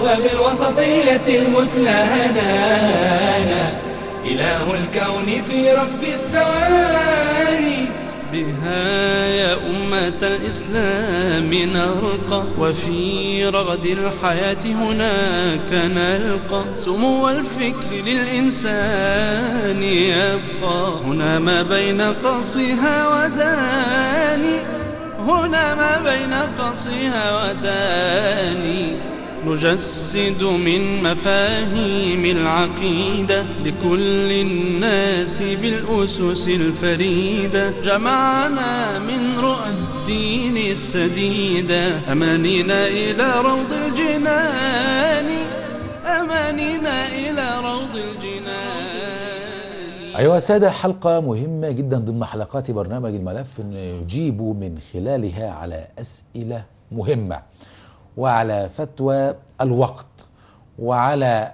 فبالوسطية المثلى هدانا إله الكون في رب الثواني. بها يا أمة الإسلام نرقى، وفي رغد الحياة هناك نلقى سمو الفكر للإنسان يبقى. هنا ما بين قصها وداني، هنا ما بين قصها وداني، نجسد من مفاهيم العقيدة لكل الناس بالأسس الفريدة. جمعنا من رؤى الدين السديدة، أمانينا إلى روض الجنان، أمانينا إلى روض الجنان. أيها السادة، حلقة مهمة جدا ضمن حلقات برنامج الملف، نجيب من خلالها على أسئلة مهمة، وعلى فتوى الوقت، وعلى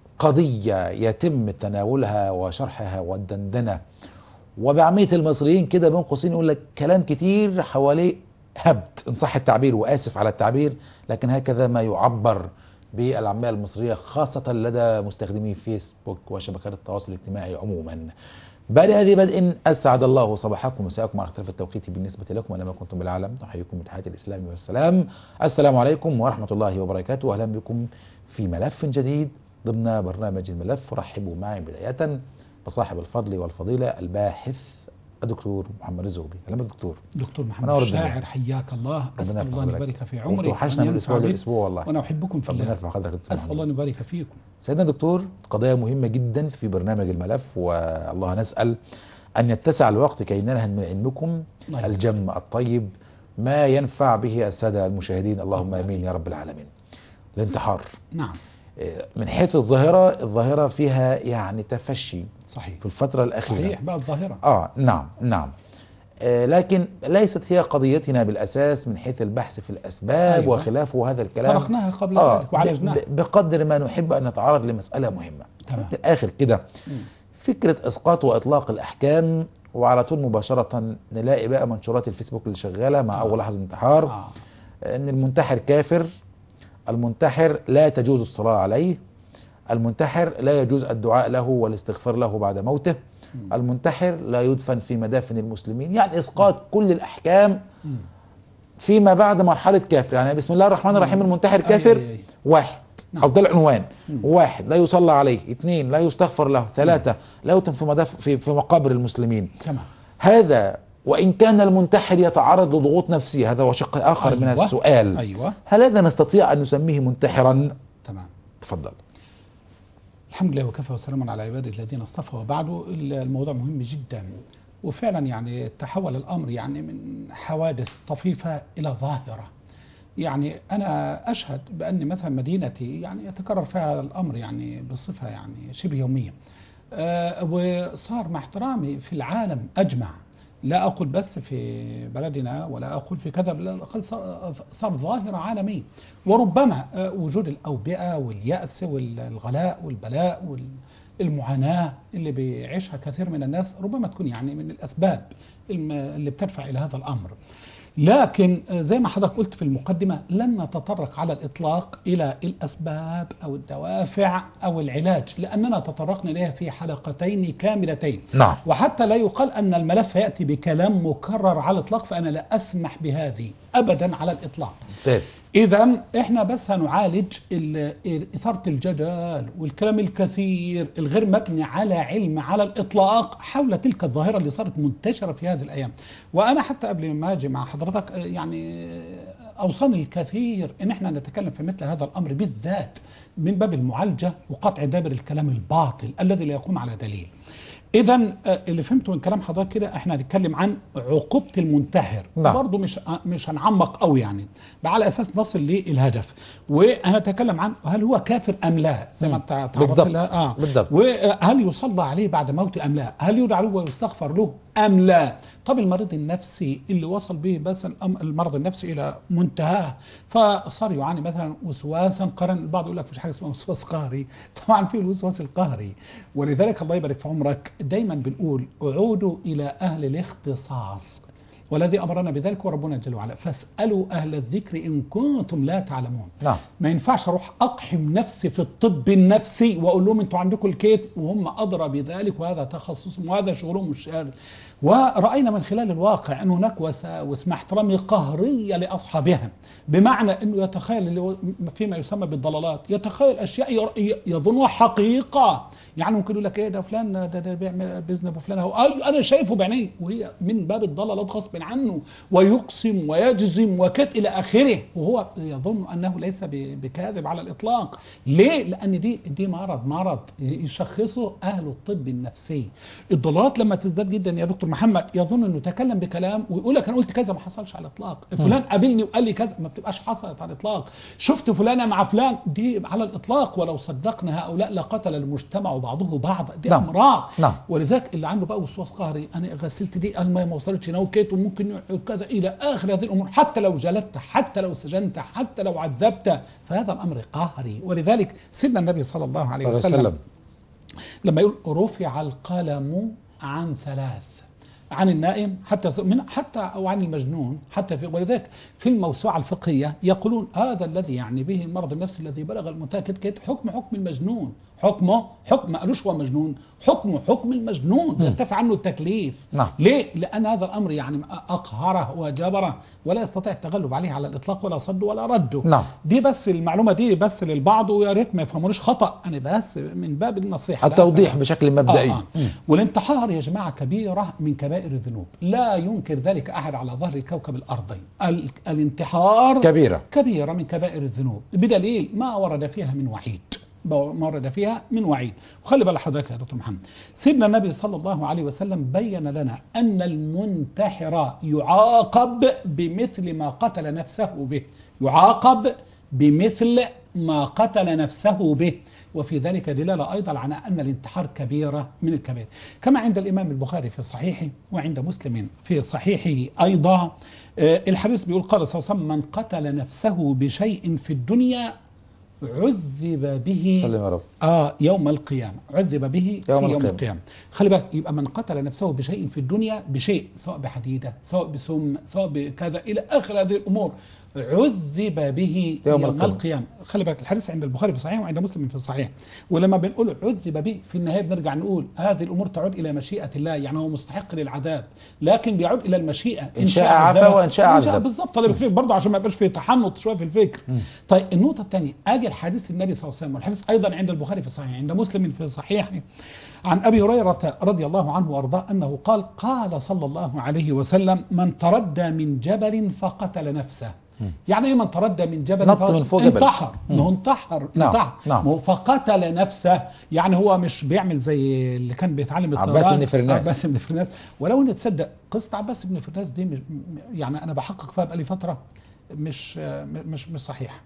قضية يتم تناولها وشرحها والدندنة، وبعمية المصريين كده بين قوسين يقول لك كلام كتير حواليه هبد إن صح التعبير، وآسف على التعبير، لكن هكذا ما يعبر بالعامية المصرية، خاصة لدى مستخدمي فيسبوك وشبكات التواصل الاجتماعي عموما. بعد هذه بدء أسعد الله صباحكم ومساءكم على اختلاف التوقيت بالنسبة لكم أينما كنتم بالعالم. أحييكم بتحية الإسلام والسلام. السلام عليكم ورحمة الله وبركاته، أهلا بكم في ملف جديد ضمن برنامج الملف. رحبوا معي بداية بصاحب الفضل والفضيلة الباحث الدكتور محمد الزغبي. اهلا بك دكتور محمد الشاعر، حياك الله. اسال الله ان يبارك في عمرك، وحشنا من الاسبوع للاسبوع والله، وانا احبكم في الله. اسال الله ان يبارك فيكم. سيدنا دكتور، قضايا مهمه جدا في برنامج الملف، والله نسال ان يتسع الوقت كي ننهل من علمكم الجم الطيب ما ينفع به الساده المشاهدين، اللهم امين يا رب العالمين. الانتحار، نعم، من حيث الظاهره فيها يعني تفشي صحيح في الفترة الأخيرة. صحيح بقى الظاهرة. نعم. لكن ليست هي قضيتنا بالأساس من حيث البحث في الأسباب وخلافه وهذا الكلام. طرقناها قبل ذلك وعالجناها بقدر ما نحب أن نتعرض لمسألة مهمة. تمام. في الآخر كده فكرة إسقاط وإطلاق الأحكام، وعلى طول مباشرة نلاقي بقى منشورات الفيسبوك اللي شغالة مع أول لحظة انتحار، أن المنتحر كافر، المنتحر لا تجوز الصلاة عليه، المنتحر لا يجوز الدعاء له والاستغفار له بعد موته، المنتحر لا يدفن في مدافن المسلمين. يعني إسقاط كل الأحكام فيما بعد مرحلة كافر. يعني بسم الله الرحمن الرحيم، المنتحر كافر واحد، أو ده العنوان، واحد لا يصلى عليه، اثنين لا يستغفر له، ثلاثة لا يدفن في مقابر المسلمين. هذا وإن كان المنتحر يتعرض لضغوط نفسية، هذا هو شق آخر من السؤال. هل هذا نستطيع أن نسميه منتحرا؟ تمام، تفضل. الحمد لله وكفى وسلام على عباده الذين اصطفى، وبعده. الموضوع مهم جدا، وفعلا يعني تحول الأمر يعني من حوادث طفيفة إلى ظاهرة. يعني أنا أشهد بأن مثلا مدينتي يعني يتكرر فيها الأمر يعني بصفة يعني شبه يومية، وصار مع احترامي في العالم أجمع، لا أقول بس في بلدنا ولا أقول في كذا، بل صار ظاهرة عالمية. وربما وجود الأوبئة واليأس والغلاء والبلاء والمعاناة اللي بيعيشها كثير من الناس ربما تكون يعني من الأسباب اللي بتدفع إلى هذا الأمر. لكن زي ما حضرتك قلت في المقدمة، لن نتطرق على الإطلاق إلى الأسباب أو الدوافع أو العلاج، لأننا تطرقنا إليها في حلقتين كاملتين. نعم. وحتى لا يقال أن الملف يأتي بكلام مكرر على الإطلاق، فأنا لا أسمح بهذه أبدا على الإطلاق. إذا إحنا بس هنعالج إثارة الجدل والكلام الكثير الغير مبني على علم على الإطلاق حول تلك الظاهرة اللي صارت منتشرة في هذه الأيام. وأنا حتى قبل ما أجي مع حضرتك يعني أوصاني الكثير إن إحنا نتكلم في مثل هذا الأمر بالذات من باب المعالجة وقطع دابر الكلام الباطل الذي لا يقوم على دليل. إذا اللي فهمته من كلام حضرتك كده، احنا هنتكلم عن عقوبة المنتحر. برضه مش هنعمق قوي يعني، على أساس نصل للهدف. وهنتكلم عن هل هو كافر أم لا، زي ما انت تعرفت لها. بالضبط. وهل يصلى عليه بعد موته أم لا، هل يدعى له ويستغفر له أم لا. طب المريض النفسي اللي وصل به بس المرض النفسي إلى منتهاه، فصار يعاني مثلا وسواسا قهرا. البعض يقول لك مفيش حاجة اسمها وسواس قهري، طبعا في الوسواس القهري. ولذلك الله يبارك في عمرك دايما بنقول عودوا إلى أهل الاختصاص. والذي أمرنا بذلك وربنا جل وعلا، فاسألوا أهل الذكر إن كنتم لا تعلمون. نعم. ما ينفعش أروح أقحم نفسي في الطب النفسي وأقول لهم أنتوا عندكم الكيت وهم أدرى بذلك وهذا تخصصهم وهذا شغلهم مش شغل. ورأينا من خلال الواقع أن هناك واسمح احترامي قهرية لأصحابها، بمعنى أنه يتخيل فيما يسمى بالضلالات، يتخيل أشياء يظنها حقيقة. يعني ممكن يقول لك إيه ده فلان ده بيعمل بإذن أبو فلان، أنا شايفه بعيني، وهي من باب الضلالات غصب عنه، ويقسم ويجزم وكت إلى آخره، وهو يظن أنه ليس بكاذب على الإطلاق. ليه؟ لأن دي مرض يشخصه أهل الطب النفسي. الضلالات لما تزداد جدا يا دكتور محمد يظن أنه تكلم بكلام ويقول لك أنا قلت كذا، ما حصلش على الإطلاق. فلان قابلني وقال لي كذا، ما بتبقاش حصلت على الإطلاق. شفت فلانة مع فلان، دي على الإطلاق، ولو صدقنا هؤلاء لقتل المجتمع بعضه بعضا. دي أمراض. ولذلك اللي عنده بقى وسواس قهري، أنا غسلت دي الماء ما وصلتش نوكيت وممكن كذا إلى آخر هذه الأمور، حتى لو جلدت، حتى لو سجنت، حتى لو عذبت، فهذا الأمر قهري. ولذلك سيدنا النبي صلى الله عليه وسلم لما يقول رفع القلم عن ثلاث، عن النائم حتى أو عن المجنون، حتى ولذلك في الموسوعة الفقهية يقولون هذا الذي يعني به المرض النفسي الذي بلغ المنتهى كده حكم المجنون، حكم ما قالوش هو مجنون، حكم المجنون يرتفع عنه التكليف. ليه؟ لأن هذا الأمر يعني أقهره وجبره ولا يستطيع التغلب عليه على الإطلاق ولا صد ولا رده. دي بس المعلومة دي بس للبعض، ويا ريت ما يفهمونيش خطأ، أنا بس من باب النصيحة، التوضيح بشكل مبدئي. والانتحار يا جماعة كبيرة من كبائر الذنوب، لا ينكر ذلك أحد على ظهر كوكب الأرض. الانتحار كبيرة من كبائر الذنوب، بدليل ما ورد فيها من وعيد. وخلي بالك حضرتك يا دكتور محمد، سيدنا النبي صلى الله عليه وسلم بين لنا أن المنتحر يعاقب بمثل ما قتل نفسه به، وفي ذلك دلالة أيضا على أن الانتحار كبيرة من الكبائر، كما عند الإمام البخاري في صحيحه وعند مسلم في صحيحه أيضا. الحديث بيقول قال صلى الله عليه وسلم من قتل نفسه بشيء في الدنيا عذب به يوم القيامة، عذب به يوم القيامة. خلي بالك، يبقى من قتل نفسه بشيء في الدنيا، بشيء سواء بحديدة سواء بسم سواء بكذا إلى آخر هذه الأمور، عذب به يوم القيامة. خلي بالك الحديث عند البخاري في صحيح وعند مسلم في صحيح. ولما بنقول عذب به في النهاية بنرجع نقول هذه الأمور تعود إلى مشيئة الله، يعني هو مستحق للعذاب لكن بيعود إلى المشيئة، إن شاء عفا وإن شاء عذب. بالضبط. طالب الفكر برضه عشان ما يبقاش فيه تحنط شوية في الفكر. طيب النقطة الثانية، أجل حديث النبي صلى الله عليه وسلم، والحديث أيضا عند البخاري في صحيح عند مسلم في صحيح عن أبي هريرة رضي الله عنه وأرضاه أنه قال صلى الله عليه وسلم من تردى من جبل فقتل نفسه. يعني ايه من تردى من جبل؟ نط من فوق جبل، انتحر. فقتل نفسه، يعني هو مش بيعمل زي اللي كان بيتعلم الطيران عباس بن فرناس. ولو ان تصدق قصة عباس بن فرناس دي يعني انا بحقق فيها بقالي فترة مش صحيحة،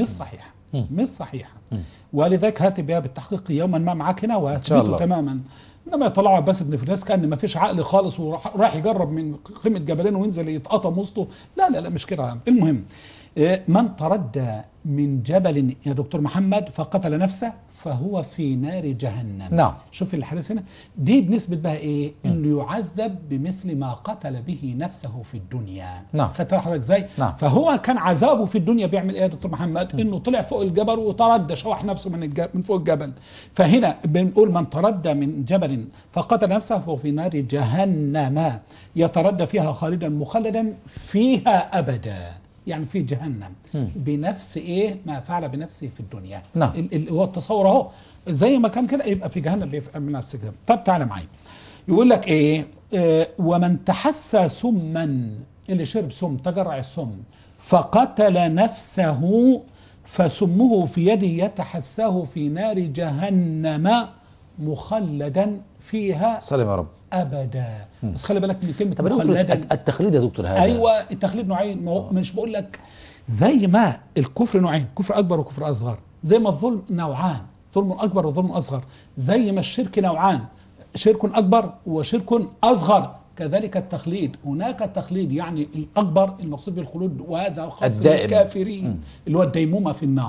مش صحيحة. ولذلك هاتي بها بالتحقيق يوما ما معاك هنا وهتثبته تماما. انما يطلعوا عباس بن فرناس كان ما فيش عقل خالص وراح يجرب من قمة جبلين وينزل يتقطم وسطه. لا مش كده. المهم من تردى من جبل يا دكتور محمد فقتل نفسه فهو في نار جهنم. شوف الحديث هنا، دي بنسبة بها ايه؟ انه يعذب بمثل ما قتل به نفسه في الدنيا. خدت حضرتك ازاي؟ فهو كان عذابه في الدنيا بيعمل ايه يا دكتور محمد؟ انه طلع فوق الجبل وتردى، شوح نفسه من فوق الجبل. فهنا بنقول من تردى من جبل فقتل نفسه فهو في نار جهنم يتردى فيها خالدا مخلدا فيها ابدا، يعني في جهنم بنفس ايه ما فعل بنفسه في الدنيا. هو التصور اهو زي ما كان كده يبقى في جهنم من نفس كده. طب تعالى معايا، يقول لك ايه ومن تحسى سما، اللي شرب سم تجرع السم فقتل نفسه فسمه في يده يتحساه في نار جهنم مخلدا فيها سلم يا رب أبدا. بس خلي بالك من كلمة مخلدا. التخليد يا دكتور هذا أيوة التخليد نوعين، مش بقول لك زي ما الكفر نوعين، كفر أكبر وكفر أصغر، زي ما الظلم نوعان، ظلم أكبر وظلم أصغر، زي ما الشرك نوعان، شرك أكبر وشرك أصغر، كذلك التخليد. هناك التخليد يعني الأكبر المقصود بالخلود وهذا خاص بالكافرين اللي هو الديمومة في النار،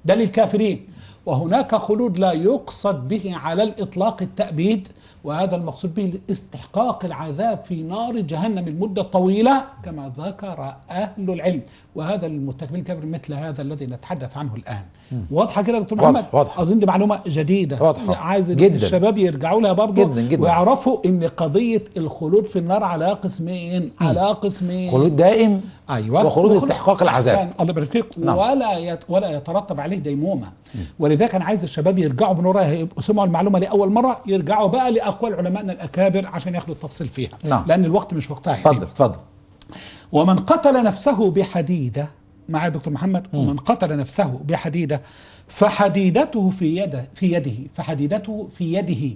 ده للكافرين. وهناك خلود لا يقصد به على الإطلاق التأبيد، وهذا المقصود به استحقاق العذاب في نار جهنم المدة الطويلة كما ذكر أهل العلم، وهذا المرتكبين الكبير مثل هذا الذي نتحدث عنه الآن. واضحة كده يا دكتور محمد؟ واضحة. أظن دي معلومة جديدة، واضحة عايز جداً. الشباب يرجعوا لها برضه جداً جداً. ويعرفوا إن قضية الخلود في النار على قسمين، على قسمين: خلود دائم، أيوة، وخلود استحقاق العذاب. الله يبارك فيك. نعم. ولا يترتب عليه ديمومة. ولذلك أنا عايز الشباب يرجعوا من وراها، سمعوا المعلومة لأول مرة، يرجعوا بقى لأقوال علمائنا الأكابر عشان ياخدوا التفصيل فيها. نعم. لأن الوقت مش وقتها. اتفضل. ومن قتل نفسه بحديدة، معايا دكتور محمد؟ ومن قتل نفسه بحديدة فحديدته في يده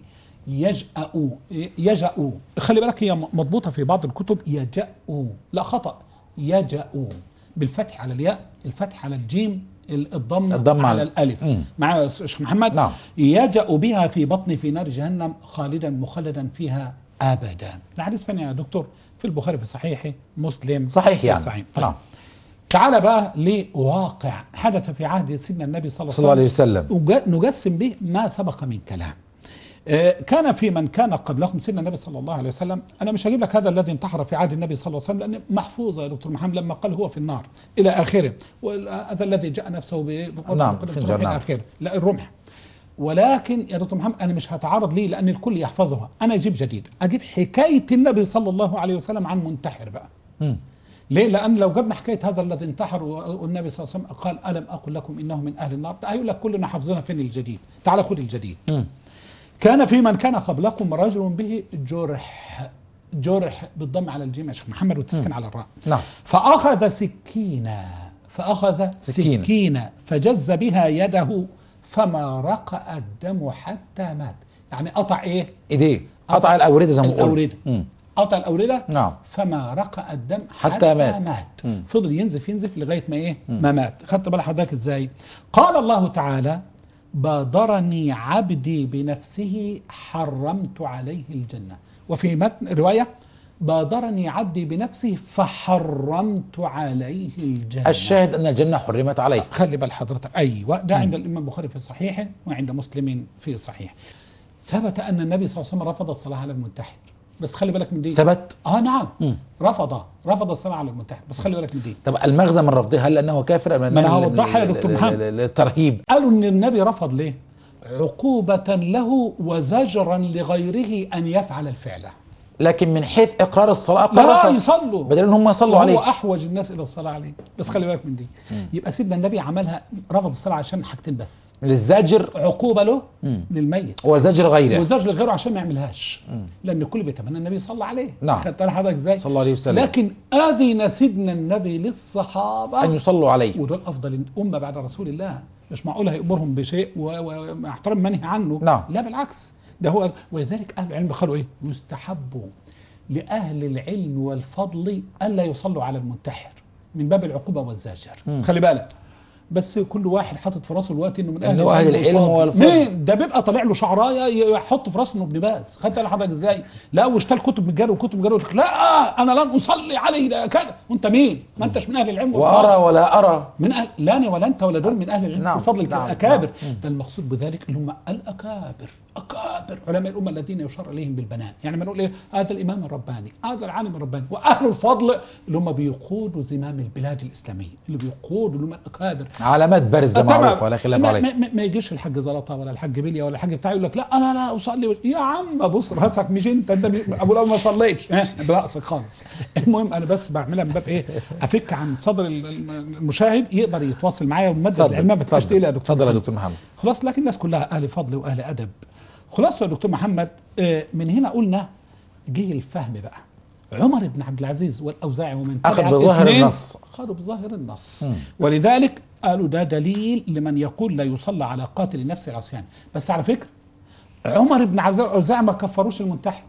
يجأ. خلي بالك هي مضبوطة في بعض الكتب يجأ، لا خطأ، يجأ بالفتح على الياء، الفتح على الجيم، الضم على الألف. معايا يا شيخ محمد؟ نعم. يجأ بها في بطن في نار جهنم خالدا مخلدا فيها أبدا. الحديث فين يا دكتور؟ في البخاري في صحيحه، مسلم صحيح يعني. صحيح. طيب. نعم. تعال بقى لواقع حدث في عهد سيدنا النبي صلى الله عليه وسلم، نجسم به ما سبق من كلام. كان في من كان قبلكم سيدنا النبي صلى الله عليه وسلم. أنا مش هجيب لك هذا الذي انتحر في عهد النبي صلى الله عليه وسلم لأن محفوظة يا دكتور محمد لما قال هو في النار إلى آخره، وهذا الذي جاء نفسه نعم إلى آخره، لا الرمح. ولكن يا دكتور محمد أنا مش هتعرض ليه لأن الكل يحفظها، أنا أجيب جديد، أجيب حكاية النبي صلى الله عليه وسلم عن منتحر بقى. ليه؟ لأن لو جبنا حكاية هذا الذي انتحر والنبي صلى الله عليه وسلم قال ألم أقل لكم إنه من أهل النار، هيقول لك كلنا حافظنا فين الجديد. تعال خد الجديد. كان في من كان قبلكم رجل به جرح بالضم على الجيم يا شيخ محمد والتسكين على الراء. نعم. فأخذ سكينة فجز بها يده فما رقأ الدم حتى مات. يعني قطع ايه؟ ايديه، قطع الأوردة زي ما بقول. قطع الأوردة. نعم. فما رقأ الدم حتى مات. فضل ينزف لغاية ما ايه؟ ما مات. خدت بال حضرتك ازاي؟ قال الله تعالى: بادرني عبدي بنفسه حرمت عليه الجنة. وفي متن رواية: بادرني عبدي بنفسه فحرمت عليه الجنة. الشاهد أن الجنة حرمت عليه. خلي بال حضرتك. أيوة، ده عند الإمام البخاري في صحيحه وعند مسلم في صحيح. ثبت أن النبي صلى الله عليه وسلم رفض الصلاة على المنتحر، بس خلي بالك من دي. ثبت؟ نعم. رفض الصلاة على المنتحر، بس خلي بالك من دي. طب المغزى من رفضه هل أنه كافر أم ما أنا هوضحها يا دكتور محمد. الترهيب. قالوا أن النبي رفض ليه؟ عقوبة له وزجرا لغيره أن يفعل الفعل. لكن من حيث إقرار الصلاة لا يصلوا، بدل ان هم يصلوا عليه. هو أحوج الناس إلى الصلاة عليه، بس خلي بالك من دي. يبقى سيدنا النبي عملها، رفض الصلاة عشان حاجتين بس: للزاجر، عقوبة له للميت، والزاجر غيره، والزاجر لغيره عشان ما يعملهاش. لأن الكل بيتمنى النبي صلى عليه. نعم. خدت حضرتك ازاي؟ صلى الله عليه وسلم. لكن أذن سيدنا النبي للصحابة أن يصلوا عليه، ودول أفضل الأمة بعد رسول الله. مش معقول هيأمرهم بشيء واحترم منهي عنه. نعم. لا بالعكس، ده هو. ولذلك أهل العلم قالوا إيه؟ يستحب لأهل العلم والفضل ألا يصلوا على المنتحر من باب العقوبة والزاجر. خلي بالك، بس كل واحد حاطط في راسه الوقت انه من اهل العلم والفضل. ده بيبقى طالع له شعرايه يحط في راسه انه ابن باز. خدت بالك حضرتك ازاي؟ لا واشتال كتب من جاره وكتب من جاره، لا انا لن اصلي عليه كذا. وانت مين؟ ما انتش من اهل العلم وارى ولا ارى من أهل، لا انا ولا انت ولا دول من اهل العلم والفضل. الاكابر. ده المقصود بذلك اللي هم الاكابر، اكابر علماء الامه الذين يشار اليهم بالبنان. يعني ما نقول ايه؟ هذا الامام الرباني، هذا العالم الرباني. واهل الفضل اللي هم بيقودوا زمام البلاد الاسلاميه، اللي بيقودوا اللي هم الاكابر، علامات بارزه معروفه ولا خلاف عليه. ما يجيش الحاج زلطه ولا الحاج بيليا ولا الحاج بتاعي يقول لك لا انا لا اصلي. يا عم بص راسك، مش انت ابو لو ما صليتش براسك خالص. المهم انا بس بعملها من باب ايه؟ افك عن صدر المشاهد يقدر يتواصل معايا ومادة العلم ما تبقاش تقيله يا دكتور. اتفضل يا دكتور محمد. خلاص، لكن الناس كلها اهل فضل واهل ادب. خلاص يا دكتور محمد، من هنا قلنا جه الفهم بقى. عمر بن عبد العزيز والأوزاعي ومن أخذ بظاهر النص، خدوا بظاهر النص. ولذلك قالوا ده دليل لمن يقول لا يصلى على قاتل نفس العصيان. بس على فكرة عمر بن عبد العزيز والأوزاعي ما كفروش المنتحر،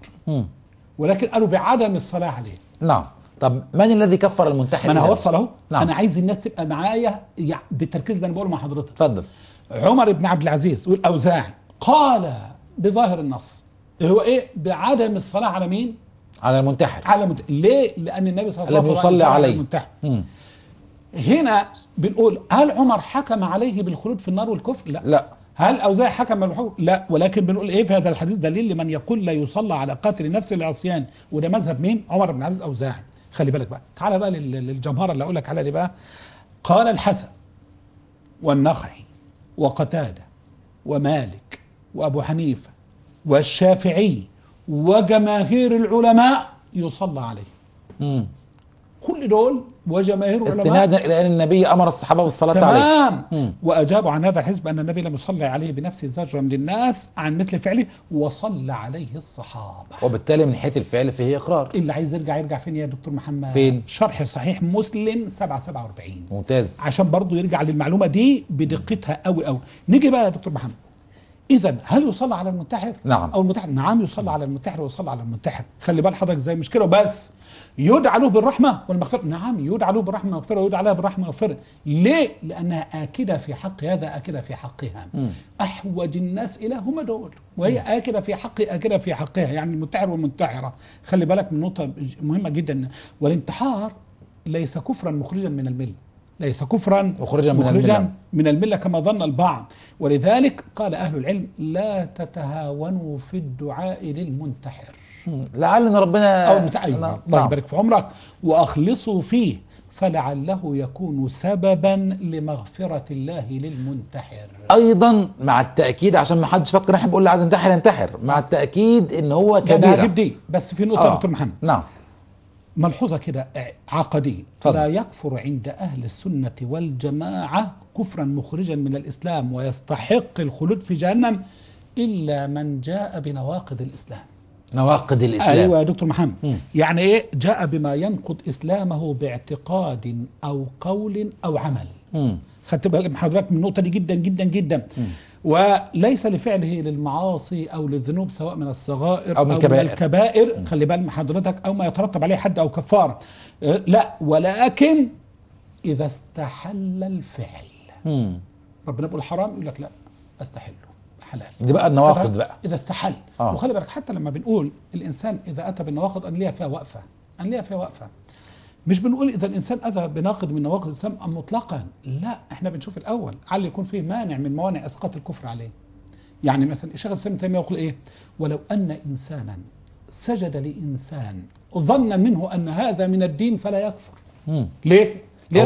ولكن قالوا بعدم الصلاة عليه. نعم. طب من الذي كفر المنتحر؟ ما انا هوصل اهو. نعم. انا عايز الناس تبقى معايا بالتركيز اللي انا بقوله مع حضرتك. اتفضل. عمر بن عبد العزيز والأوزاعي قال بظاهر النص هو ايه؟ بعدم الصلاة على مين؟ على المنتحر. على ليه؟ لأن النبي صلى الله عليه وسلم يصلي عليه المنتحر. هنا بنقول هل عمر حكم عليه بالخلود في النار والكفر؟ لا. هل أوزاعي حكم بالحكم؟ لا. ولكن بنقول ايه في هذا الحديث؟ دليل لمن يقول لا يصلى على قاتل نفس العصيان، وده مذهب مين؟ عمر بن عبد الأوزاعي. خلي بالك بقى، تعالى بقى للجمهرة اللي اقول لك عليها دي بقى. قال الحسن والنخعي وقتادة ومالك وأبو حنيفة والشافعي وجماهير العلماء يصلى عليه. كل دول وجماهير العلماء استنادا الى ان النبي امر الصحابه بالصلاه عليه. تمام. واجابوا عن هذا الحزب ان النبي لم يصلي عليه بنفسه زجرا للناس عن مثل فعله، وصلى عليه الصحابه. وبالتالي من حيث الفعل فيه اقرار. اللي عايز يرجع فين يا دكتور محمد؟ فين؟ شرح صحيح مسلم 747. ممتاز. عشان برضو يرجع للمعلومه دي بدقتها قوي قوي. نيجي بقى يا دكتور محمد، إذا هل يصلى على المنتحر؟ نعم. أو المنتحر؟ نعم يصلى على المنتحر ويصلى على المنتحر. خلي بال حضرتك زي مش كده بس، يدعى له بالرحمة والمغفرة. نعم يدعى له بالرحمة والمغفرة، ويدعى لها بالرحمة والمغفرة. ليه؟ لأنها آكدة في حق هذا، آكدة في حقها. أحوج الناس إلى هم دول، وهي آكدة في حقي، آكدة في حقها، يعني المنتحر والمنتحرة. خلي بالك من نقطة مهمة جدا، والانتحار ليس كفرا مخرجا من الملة، ليس كفرا مخرجا من الملة كما ظن البعض. ولذلك قال أهل العلم لا تتهاونوا في الدعاء للمنتحر، لعل ربنا أو المتعين الله يبارك في عمرك، وأخلصوا فيه فلعله يكون سببا لمغفرة الله للمنتحر. أيضا مع التأكيد، عشان ما حدش فكر احنا بنقول له عايز ينتحر، مع التأكيد ان هو كبيرة. دي بس في نقطة دكتور محمد. نعم. ملحوظة كده عقدية. لا يكفر عند أهل السنة والجماعة كفرا مخرجا من الإسلام ويستحق الخلود في جهنم إلا من جاء بنواقض الإسلام. نواقض الإسلام. أيوة يا دكتور محمد. يعني إيه؟ جاء بما ينقض إسلامه باعتقاد أو قول أو عمل. خدت بالك حضرتك من النقطة دي جدا جدا جدا. وليس لفعله للمعاصي أو للذنوب سواء من الصغائر أو من الكبائر. خلي بالك حضرتك، أو ما يترتب عليه حد أو كفارة. لا، ولكن إذا استحل الفعل. ربنا يقول حرام، يقول لك لا استحله حلال. دي بقى النواقض بقى إذا استحل. وخلي بالك حتى لما بنقول الإنسان إذا أتى بالنواقض أن ليها فيها وقفة، أن ليها فيها وقفة. مش بنقول إذا الإنسان أتى بناقض من نواقض الإسلام مطلقا، لا، إحنا بنشوف الأول على يكون فيه مانع من موانع إسقاط الكفر عليه. يعني مثلا الشيخ الإسلام ابن تيمية يقول إيه؟ ولو أن إنسانا سجد لإنسان ظن منه أن هذا من الدين فلا يكفر. ليه؟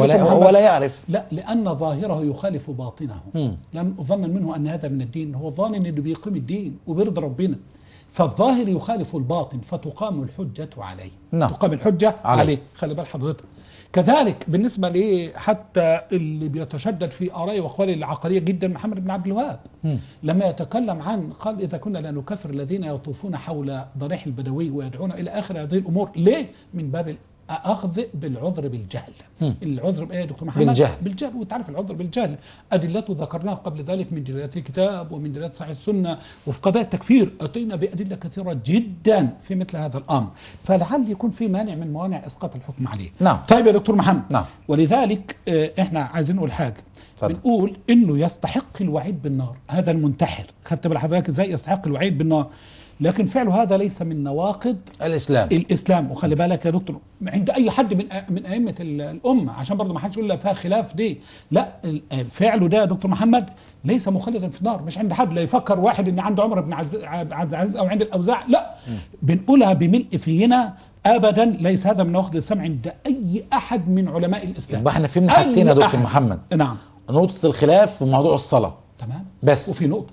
هو لا يعرف. لا، لأن ظاهره يخالف باطنه. لأن ظن منه أن هذا من الدين، هو ظان أنه بيقيم الدين وبيرضي ربنا، فالظاهر يخالف الباطن فتقام الحجة عليه. تقام الحجة عليه. خلي بال حضرتك. كذلك بالنسبة ليه حتى اللي بيتشدد في آرائه وأقواله العقلية جدا محمد بن عبد الوهاب لما يتكلم عن، قال إذا كنا لا نكفر الذين يطوفون حول ضريح البدوي ويدعون إلى آخر هذه الأمور. ليه؟ من باب أخذ بالعذر بالجهل. العذر بإيه يا دكتور محمد؟ بالجهل. وتعرف العذر بالجهل أدلته ذكرناها قبل ذلك من دلالات الكتاب ومن دلالات صحيح السنة، وفي قضايا التكفير أتينا بأدلة كثيرة جدا في مثل هذا الأمر، فلعل يكون في مانع من موانع إسقاط الحكم عليه. طيب يا دكتور محمد. ولذلك إحنا عايزين نقول حاجة. بنقول إنه يستحق الوعيد بالنار هذا المنتحر. خدت بال حضرتك إزاي يستحق الوعيد بالنار؟ لكن فعله هذا ليس من نواقض الإسلام. وخلي بالك يا دكتور عند أي حد من أئمة الأمة، عشان برضه ما حدش يقول لا فيها خلاف دي، لا، فعله ده يا دكتور محمد ليس مخلدا في النار. مش عند حد لا يفكر واحد إن عنده عمر بن عبد العزيز أو عند الأوزاع، لا، بنقولها بملء فينا أبدا. ليس هذا من نواقض الإسلام عند أي أحد من علماء الإسلام. يبقى احنا فهمنا حاجتين يا دكتور محمد. نعم. نقطة الخلاف في موضوع الصلاة. تمام. بس وفي نقطة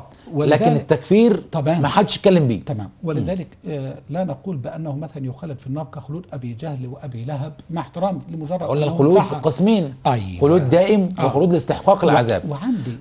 لكن التكفير ما حدش يتكلم بيه. تمام. ولذلك لا نقول بأنه مثلا يخلد في النار كخلود أبي جهل وأبي لهب، مع احترام لمجرد قلنا الخلود قسمين. خلود دائم وخلود لاستحقاق العذاب. وعندي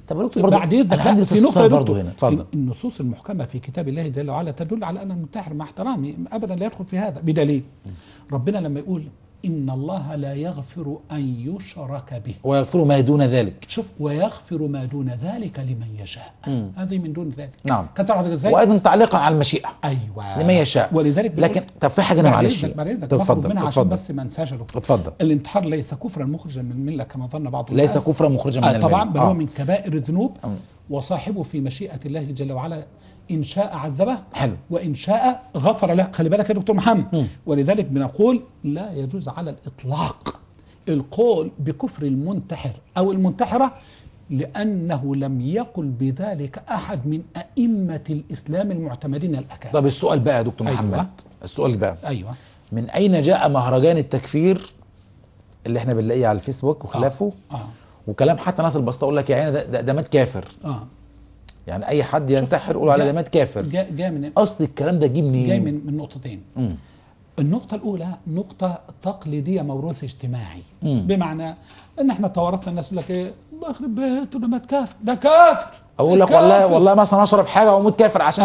عندي في نقطة برضه هنا. اتفضل. النصوص المحكمة في كتاب الله جل وعلا تدل على أن المنتحر مع احترامي أبدا لا يدخل في هذا، بدليل ربنا لما يقول إن الله لا يغفر أن يشرك به ويغفر ما دون ذلك. شوف، ويغفر ما دون ذلك لمن يشاء. هذه من دون ذلك. نعم. وأيضا تعليقا على المشيئة. أيوة. لمن يشاء. ولذلك لكن طب في حاجة أنا معلش. تفضل. عشان بس ما انساش. اتفضل. الانتحار ليس كفرا مخرجا من الملة كما ظن بعض الناس. ليس كفرا مخرجا من الملة. طبعا، بل هو من كبائر الذنوب. وصاحبه في مشيئة الله جل وعلا إن شاء عذبه وإن شاء غفر له. خلي بالك يا دكتور محمد. ولذلك بنقول لا يجوز على الإطلاق القول بكفر المنتحر أو المنتحرة لأنه لم يقل بذلك أحد من أئمة الإسلام المعتمدين الأكابر. طب السؤال بقى يا دكتور أيوة. محمد، السؤال بقى أيوة. من أين جاء مهرجان التكفير اللي احنا بنلاقيه على الفيسبوك وخلافه؟ وكلام حتى ناس البسطاء يقول لك يعني ده مات كافر. يعني اي حد ينتحر يقولوا على ده مات كافر. جاء من اصل الكلام ده جه منين؟ جاي من نقطتين. النقطة الأولى نقطة تقليدية موروث اجتماعي. بمعنى ان احنا توارثنا، الناس يقول لك ايه الله يخرب بيته ده مات كافر، ده كافر. اقول لك والله مثلا اشرب حاجه واموت كافر عشان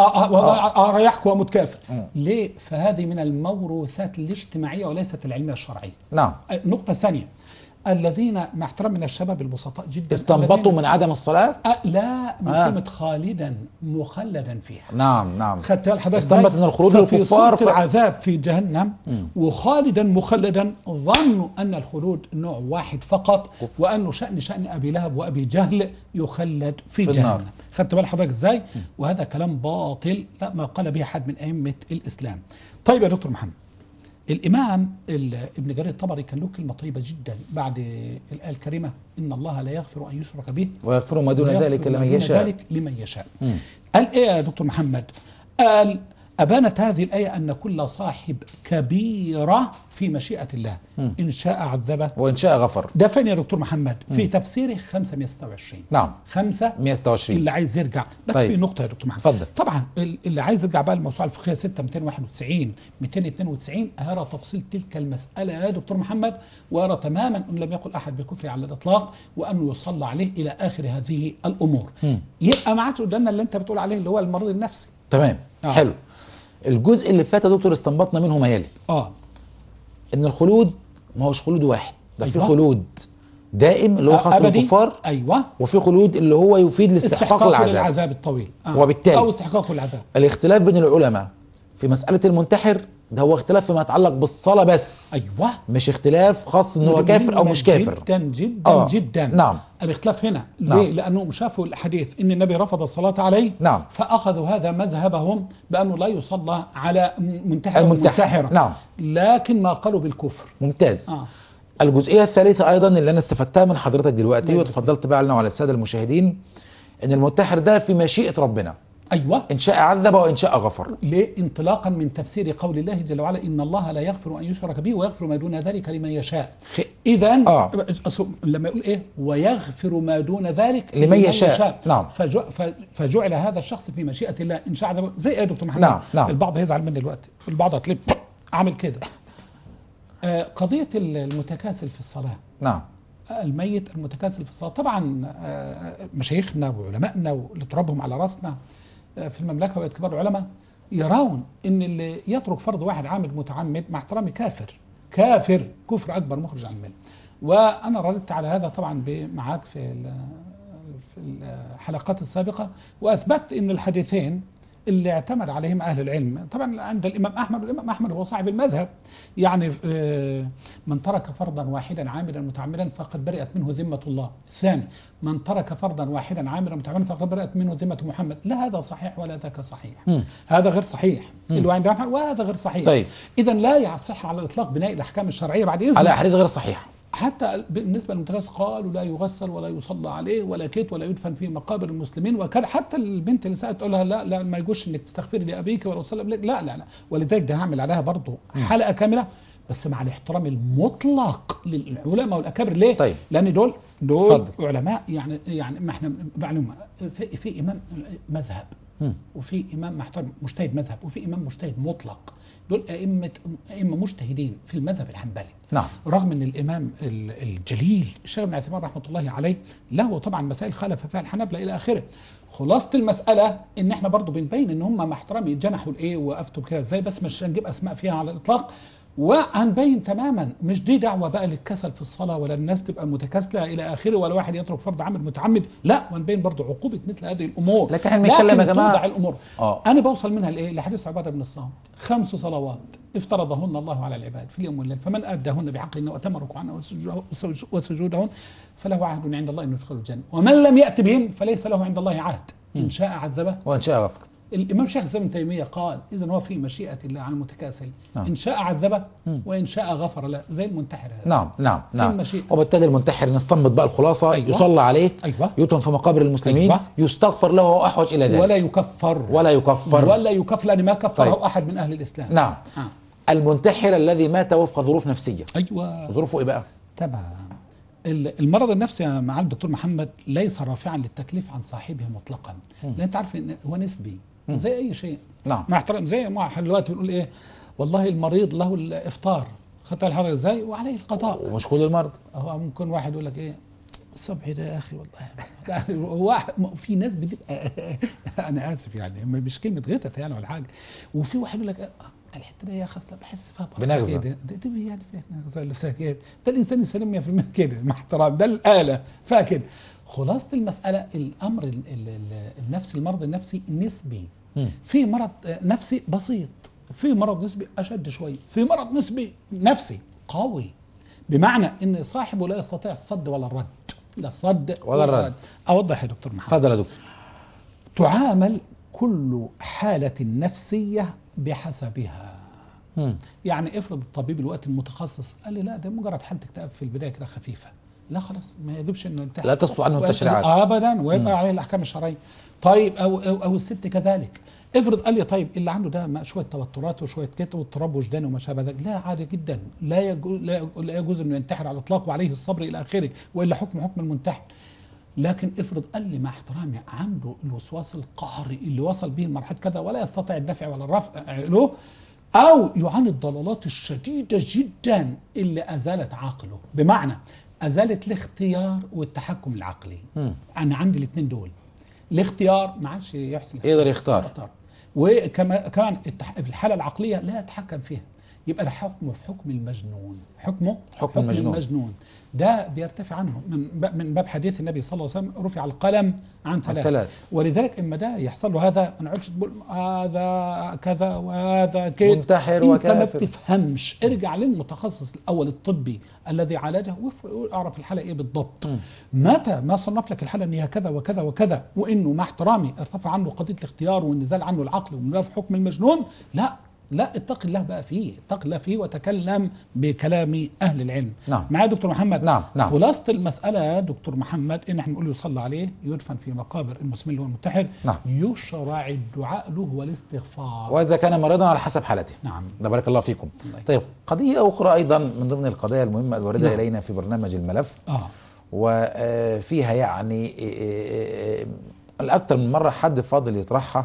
اريحك واموت كافر. ليه؟ فهذه من الموروثات الاجتماعية وليست العلمية الشرعية. نعم. النقطة الثانية، الذين مع احترام من الشباب البسطاء جدا استنبطوا من عدم الصلاة؟ لا، من كلمة خالدا مخلدا فيها. نعم. خدت الحدث استنبط ان الخلود للكفار في العذاب في جهنم وخالدا مخلدا، ظنوا ان الخلود نوع واحد فقط، وانه شأن ابي لهب وابي جهل يخلد في جهنم. خدت بال حضرتك ازاي؟ وهذا كلام باطل، لا ما قال به احد من ائمة الاسلام. طيب يا دكتور محمد، الإمام ابن جرير الطبري كان له كلمة طيبة جدا بعد الآية الكريمة إن الله لا يغفر أن يشرك به ويغفر ما دون ذلك لمن يشاء. قال إيه يا دكتور محمد؟ قال أبانت هذه الآية أن كل صاحب كبيرة في مشيئة الله إن شاء عذبه وإن شاء غفر. ده فين يا دكتور محمد؟ في تفسيره 526. نعم 526 اللي عايز يرجع بس. طيب. في نقطة يا دكتور محمد، فضل. طبعا اللي عايز يرجع بقى الموسوعة الفقهية 6 291 292 هيرى تفصيل تلك المسألة يا دكتور محمد، ويرى تماما أن لم يقل أحد بكفر على الإطلاق وأنه يصلى عليه إلى آخر هذه الأمور. يبقى ما عادش قدامنا اللي أنت بتقول عليه اللي هو المريض النفسي. تمام. حلو. الجزء اللي فات يا دكتور استنبطنا منه ما يلي. ان الخلود ما هوش خلود واحد، ده في خلود دائم اللي هو خاص بالكفار. ايوه. وفي خلود اللي هو يفيد الاستحقاق العذاب الطويل. وبالتالي او استحقاق العذاب. الاختلاف بين العلماء في مسألة المنتحر ده هو اختلاف فيما يتعلق بالصلاة بس. ايوه. مش اختلاف خاص انه هو كافر او مش كافر. جدا جدا. نعم. الاختلاف هنا ليه؟ لانهم شافوا الحديث ان النبي رفض الصلاة عليه. نعم. فاخذوا هذا مذهبهم بانه لا يصلى على منتحر. نعم. لكن ما قالوا بالكفر. ممتاز. الجزئية الثالثة ايضا اللي انا استفدتها من حضرتك دلوقتي وتفضلت بقى لنا وعلى السادة المشاهدين، ان المنتحر ده في مشيئة ربنا. أيوة. إن شاء عذب وإن شاء غفر. ليه؟ انطلاقا من تفسير قول الله جل وعلا إن الله لا يغفر أن يشرك به ويغفر ما دون ذلك لمن يشاء. إذا لما يقول إيه ويغفر ما دون ذلك لمن يشاء. نعم. فجعل هذا الشخص في مشيئة الله إن شاء عذب، زي يا دكتور محمد. نعم. البعض هيزعل مني دلوقتي، البعض هتلاقيه عامل كده. قضية المتكاسل في الصلاة. نعم. الميت المتكاسل في الصلاة، طبعا مشايخنا وعلمائنا واللي تربهم على راسنا في المملكة وبقت كبار العلماء يرون ان اللي يترك فرض واحد عامد متعمد مع احترامي كافر كفر اكبر مخرج عن المله. وانا رددت على هذا طبعا معاك في الحلقات السابقة، واثبت ان الحديثين اللي اعتمد عليهم اهل العلم طبعا عند الامام احمد، والامام احمد هو صاحب المذهب، يعني من ترك فرضا واحدا عامدا متعمدا فقد برئت منه ذمة الله. ثاني، من ترك فرضا واحدا عامدا متعمدا فقد برئت منه ذمة محمد. لا هذا صحيح ولا ذاك صحيح. هذا غير صحيح اللي عند احمد، وهذا غير صحيح. طيب. اذا لا يصح على الاطلاق بناء الاحكام الشرعيه بعد اذن على احاديث غير صحيحه. حتى بالنسبة للمتكاسل قالوا لا يغسل ولا يصلى عليه ولا كيت ولا يدفن في مقابر المسلمين وكذا. حتى البنت اللي سألت تقول لها لا ما يجوش انك تستغفري لأبيك ولا تصلي عليك، لا. ولذلك ده هعمل عليها برضه حلقة كاملة بس مع الاحترام المطلق للعلماء والأكابر. ليه؟ طيب. لأن دول فضل. علماء، يعني ما احنا معلومة في إمام مذهب وفي إمام محترم مجتهد مذهب وفي إمام مجتهد مطلق. دول أئمة مجتهدين في المذهب الحنبلي. نعم. رغم ان الامام الجليل الشيخ ابن عثيمين رحمه الله عليه له طبعا مسائل خالف فيها الحنابلة الى اخره. خلاصة المسألة ان احنا برضو بنبين ان هم مع احترامي جنحوا لايه وافتوا بكده ازاي، بس مش هنجيب اسماء فيها على الاطلاق. وهنبين تماما مش دي دعوة بقى للكسل في الصلاة ولا الناس تبقى متكاسلة إلى آخره ولا واحد يترك فرض عامل متعمد، لا. وهنبين برضو عقوبة مثل هذه الأمور. لكن احنا بنتكلم يا جماعة توضع الأمور. أنا بوصل منها لإيه؟ لحديث عبادة بن الصامت 5 صلوات افترضهن الله على العباد في اليوم والليل فمن أداهن بحقهن وأتم ركوعهن وسجودهن فله عهد عند الله أن يدخل الجنة ومن لم يأت بهن فليس له عند الله عهد إن شاء عذبه وإن شاء غفر. الإمام شيخ الإسلام ابن تيمية قال إذن هو في مشيئة الله على المتكاسل، نعم. إن شاء عذبه وإن شاء غفر له، زي المنتحر هذا. نعم نعم نعم. المشيئة. وبالتالي المنتحر نستنبط بقى الخلاصة، أيوة. يصلى عليه، أيوة. يدفن في مقابر المسلمين، أيوة. يستغفر له وهو أحوج إلى ذلك، ولا يكفر ولا يكفر لأن ما كفره طيب. أحد من أهل الإسلام. نعم. المنتحر الذي مات وفق ظروف نفسية، أيوة. ظروفه إيه بقى؟ تمام. المرض النفسي يا معالي الدكتور محمد ليس رافعا للتكليف عن صاحبه مطلقا، لأن أنت عارف إن هو نسبي زي أي شيء. نعم. مع احترام، زي ما احنا دلوقتي بنقول إيه، والله المريض له الإفطار، خدت الحرج إزاي، وعليه القضاء. ومش كل المرض. هو ممكن واحد يقول لك إيه الصبح ده يا أخي والله واحد في ناس بتبقى أنا آسف يعني مش كلمة غتت يعني ولا حاجة، وفي واحد يقول لك الحته دي يا اخي اصلا بحس فيها بنغزة كده، دي يعني فيها نغزه اللي فيها كده، ده الانسان السليم 100% كده مع احترام، ده الاله فيها كده. خلاصه المساله الامر النفسي، المرض النفسي نسبي. في مرض نفسي بسيط، في مرض نسبي اشد شويه، في مرض نسبي نفسي قوي، بمعنى ان صاحبه لا يستطيع الصد ولا الرد، لا الصد ولا الرد. اوضح يا دكتور محمد. تفضل يا دكتور. تعامل كل حالة نفسية بحسبها. يعني افرض الطبيب الوقت المتخصص قال لي لا ده مجرد حالة اكتئاب في البداية كده خفيفة، لا خلاص ما يجبش انه ينتهي، لا تصدر عنه التشريعات ابدا، ويبقى عليه الاحكام الشرعية. طيب او الست كذلك، افرض قال لي طيب اللي عنده ده شويه توترات وشويه كتر واضطراب وجداني وما شابه ذلك، لا عادي جدا، لا يجوز انه ينتحر على الاطلاق وعليه الصبر الى اخره، والا حكم المنتحر. لكن افرض قال لي مع احترامي عنده الوسواس القهري اللي وصل به لمرحله كذا ولا يستطيع الدفع ولا الرفع له، او يعاني الضلالات الشديده جدا اللي ازالت عقله، بمعنى ازالت الاختيار والتحكم العقلي. انا عندي الاثنين دول، الاختيار ما عادش يحسن، يقدر يختار، وكمان الحاله العقليه لا يتحكم فيها، يبقى ده حكمه في حكم المجنون، حكم المجنون. ده بيرتفع عنه من باب حديث النبي صلى الله عليه وسلم رفع القلم عن ثلاث. ولذلك اما ده يحصل له هذا ما نقعدش تقول هذا كذا وهذا كذا منتحر وكافر، انت ما بتفهمش. ارجع للمتخصص الاول الطبي الذي عالجه واعرف الحاله ايه بالضبط. متى ما صنف لك الحاله ان هي كذا وكذا وكذا، وانه مع احترامي ارتفع عنه قضيه الاختيار والنزال عنه العقل ومن باب حكم المجنون، لا اتق الله بقى فيه، اتق الله فيه وتكلم بكلام أهل العلم. نعم. معايا دكتور محمد؟ نعم. خلاصة المسألة يا دكتور محمد إن احنا نقول يصلى عليه، يدفن في مقابر المسلمين اللي هو المنتحر. نعم. يشرع الدعاء له والاستغفار، وإذا كان مريضا على حسب حالته. نعم. بارك الله فيكم. طيب قضية أخرى أيضا من ضمن القضايا المهمة الواردة إلينا في برنامج الملف، وفيها يعني الأكثر من مرة حد فاضل يطرحها،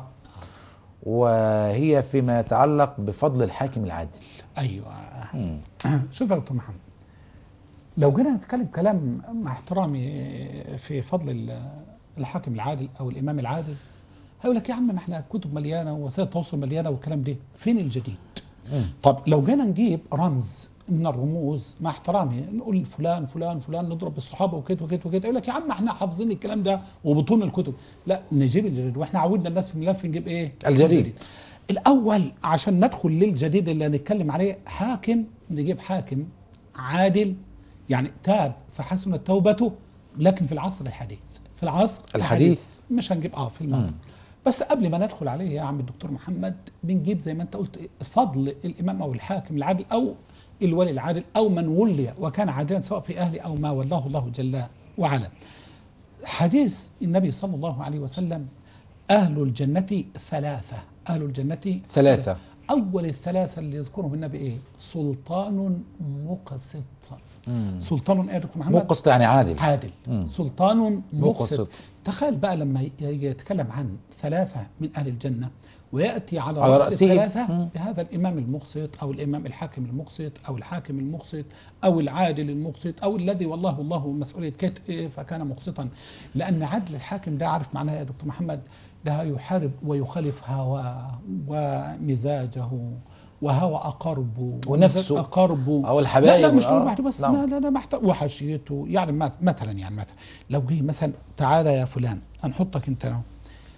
وهي فيما يتعلق بفضل الحاكم العادل. أيوة. شوف يا دكتور محمد، لو جينا نتكلم كلام مع احترامي في فضل الحاكم العادل أو الإمام العادل، هيقول لك يا عم ما احنا كتب مليانة ووسائل التواصل مليانة والكلام ده، فين الجديد؟ طب لو جينا نجيب رمز من الرموز مع احترامي نقول فلان فلان فلان نضرب بالصحابه وكده وكده وكده، يقول لك يا عم احنا حافظين الكلام ده وبطون الكتب. لا، نجيب الجديد، واحنا عودنا الناس في الملف نجيب ايه؟ الجديد. الاول عشان ندخل للجديد اللي هنتكلم عليه، حاكم نجيب حاكم عادل يعني تاب فحسنت توبته، لكن في العصر الحديث، في العصر الحديث مش هنجيب في الماضي. بس قبل ما ندخل عليه يا عم الدكتور محمد، بنجيب زي ما انت قلت فضل الامام او الحاكم العادل او الولي العادل او من ولي وكان عادلا سواء في اهله او ما ولاه الله جل وعلا. حديث النبي صلى الله عليه وسلم: اهل الجنة ثلاثة، اهل الجنة ثلاثة. اول الثلاثة اللي يذكرهم النبي ايه؟ سلطان مقسط. سلطان ايه يا دكتور محمد؟ مقسط يعني عادل. سلطان مقسط. تخيل بقى لما يتكلم عن ثلاثة من اهل الجنة ويأتي على رأس الثلاثة بهذا الإمام المقسط أو الإمام الحاكم المقسط أو الحاكم المقسط أو العادل المقسط أو الذي والله مسؤولية كتف فكان مقسطا. لأن عدل الحاكم ده عارف معناه يا دكتور محمد، ده يحارب ويخالف هواه ومزاجه وهوى أقربه ونفسه أقربه أو الحبايب. لا مش لوحده بس، لا محتاج وحشيته. يعني مثلا لو جه مثلا تعالى يا فلان هنحطك انت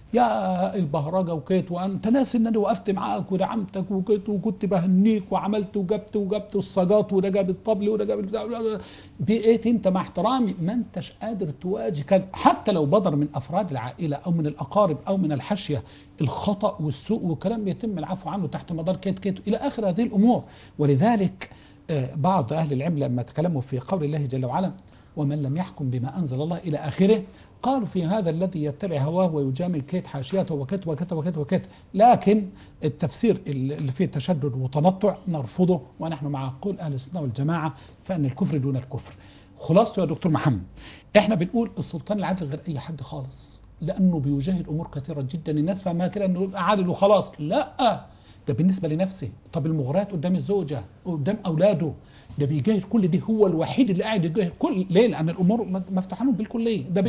يا البهرجه وكيت، وانت ناسي ان انا وقفت معاك ودعمتك وكيت وكنت بهنيك وعملت وجبت الصاجات وده جاب الطبل وده جاب بقيت انت مع احترامي ما انتش قادر تواجه كذا، حتى لو بدر من افراد العائله او من الاقارب او من الحاشيه الخطا والسوء وكلام يتم العفو عنه تحت مدار كيت الى اخر هذه الامور. ولذلك بعض اهل العلم لما تكلموا في قول الله جل وعلا ومن لم يحكم بما انزل الله الى اخره، قالوا في هذا الذي يتبع هواه ويجامل كيت حاشيته وكت، لكن التفسير اللي فيه تشدد وتنطع نرفضه، ونحن مع قول اهل السنه والجماعه فان الكفر دون الكفر. خلاصته يا دكتور محمد، احنا بنقول السلطان العادل غير اي حد خالص، لانه بيجاهد امور كثيره جدا الناس فاهمها كده انه يبقى عادل وخلاص، لا، ده بالنسبه لنفسه. طب المغريات قدام الزوجه قدام اولاده، ده بيجاهد كل دي، هو الوحيد اللي قاعد يجاهد كل ليه؟ لان الامور مفتوحه له بالكليه، ده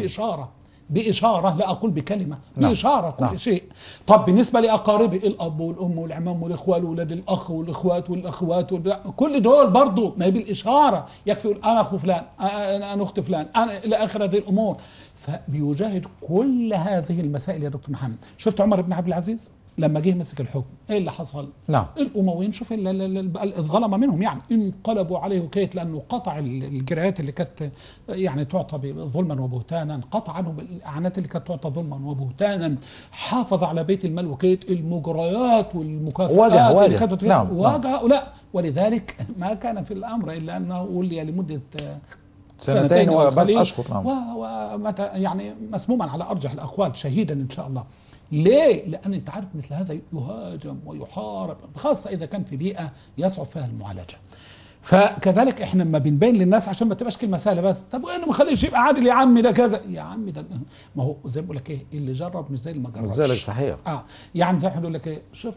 باشاره لا اقول بكلمه، باشاره كل شيء. طب بالنسبه لاقاربه الاب والام والعمام والاخوال واولاد الاخ والاخوات والاخوات كل دول برضه ما هي بالاشاره، يكفي يقول انا اخو فلان، انا اخت فلان، انا الى اخر هذه الامور. فبيجاهد كل هذه المسائل يا دكتور محمد. شفت عمر بن عبد العزيز لما جه مسك الحكم ايه اللي حصل؟ نعم. الامويين شوف الظلمه منهم يعني انقلبوا عليه وكيت، لانه قطع الجرايات اللي كانت يعني تعطى ظلما وبهتانا، قطع عنهم الاعانات اللي كانت تعطى ظلما وبهتانا، حافظ على بيت المال وكيت، المجريات والمكافآت اللي كانت واجه لا. ولذلك ما كان في الامر الا انه ولي لمده سنتين وبضع اشهر، ومتى يعني مسموما على ارجح الاقوال شهيدا ان شاء الله. ليه؟ لأن أنت عارف مثل هذا يهاجم ويحارب، خاصة إذا كان في بيئة يصعب فيها المعالجة. فكذلك احنا لما بنبين للناس عشان ما تبقاش كلمه سهله بس، طب وانا ما خليش يبقى عادل يا عمي ده كذا، يا عمي ده ما هو زي ما بقول لك ايه، اللي جرب مش زي اللي ما جربش. ذلك صحيح. يعني زي ما بيقول لك ايه، شوف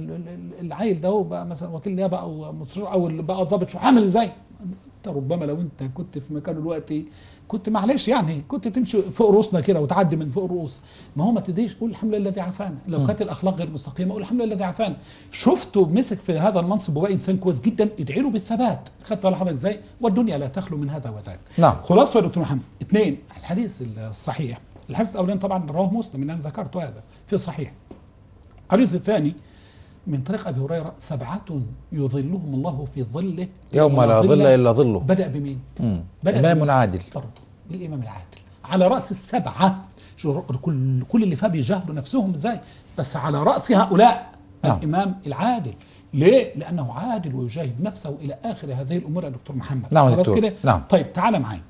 العيل ده هو بقى مثلا وكيل نيابه او مستشار او اللي بقى ضابط شو عامل ازاي؟ انت ربما لو انت كنت في مكانه دلوقتي كنت معلش يعني كنت تمشي فوق رؤوسنا كده وتعدي من فوق الرؤوس. ما هو ما تديش قول الحمد لله الذي عافانا، لو كانت الاخلاق غير مستقيمه قول الحمد لله الذي عافانا. شفته مسك في هذا المنصب وبقى انسان كويس جدا، ادعي له بالثبات. خدت على حضرتك ازاي؟ والدنيا لا تخلو من هذا وذاك. نعم. خلاصه يا دكتور محمد، اثنين الحديث الصحيح، الحديث الاولاني طبعا رواه مسلم ان انا ذكرت هذا في الصحيح. الحديث الثاني من طريق ابي هريره 7 يظلهم الله في ظله يوم لا ظل الا ظله. بدأ بمين؟ امام عادل. برضه الامام العادل على راس السبعه. كل اللي فيه بيجاهدوا نفسهم ازاي، بس على راس هؤلاء الامام العادل. ليه؟ لانه عادل ويجاهد نفسه الى اخر هذه الامور يا دكتور محمد. نعم دكتور. كده؟ نعم. طيب تعال معي.